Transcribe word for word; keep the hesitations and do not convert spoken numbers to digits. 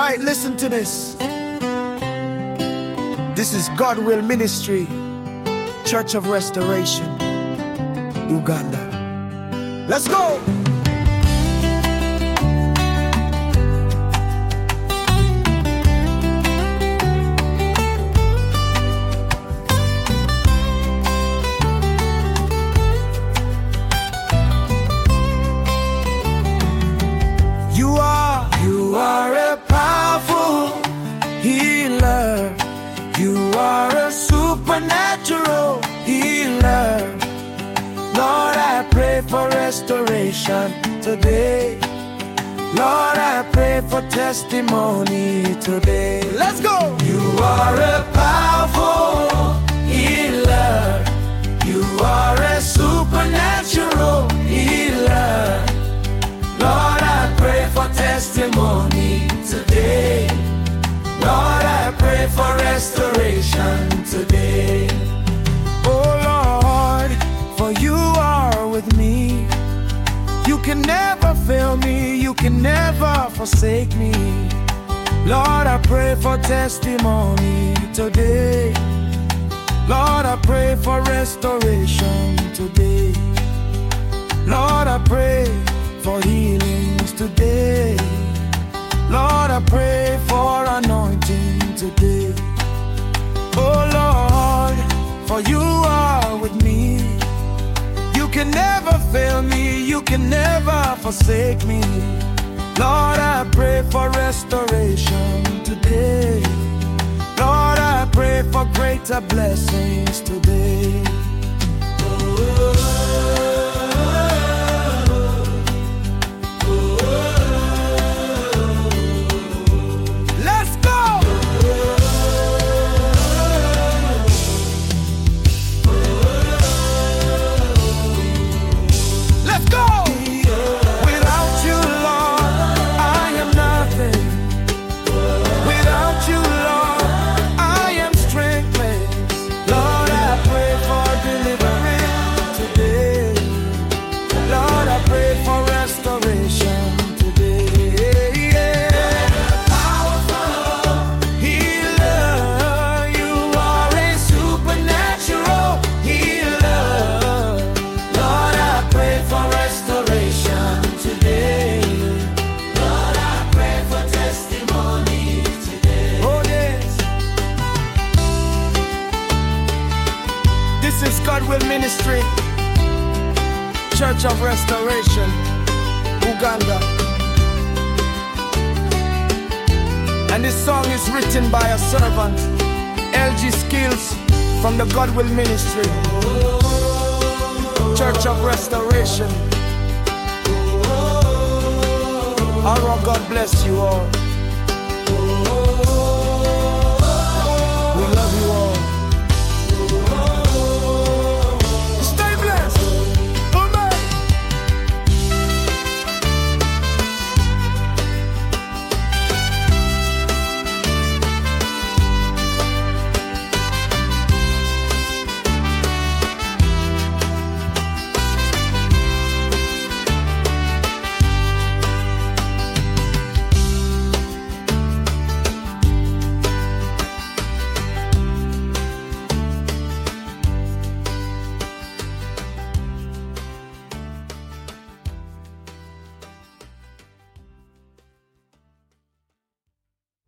Alright, listen to this. This is God Will Ministry, Church of Restoration, Uganda. Let's go! You are, you are a powerful healer. You are a supernatural healer. Lord, I pray for restoration today. Lord, I pray for testimony today. Let's go! You are a powerful healer. You are a supernatural healer. Lord, I pray for testimony today. Lord, I pray for restoration today. Oh Lord, for you are with me. You can never fail me. You can never forsake me. Lord, I pray for testimony today. Lord, I pray for restoration today. Lord, I pray for healings today. Lord, I pray for anointing today. Oh Lord, for you are with me. You can never fail me. You can never forsake me. Lord, I pray for restoration today. Lord, I pray for greater blessings today. Oh, this is God Will Ministry, Church of Restoration, Uganda. And this song is written by a servant, L G Skills, from the God Will Ministry, Church of Restoration. Our God bless you all.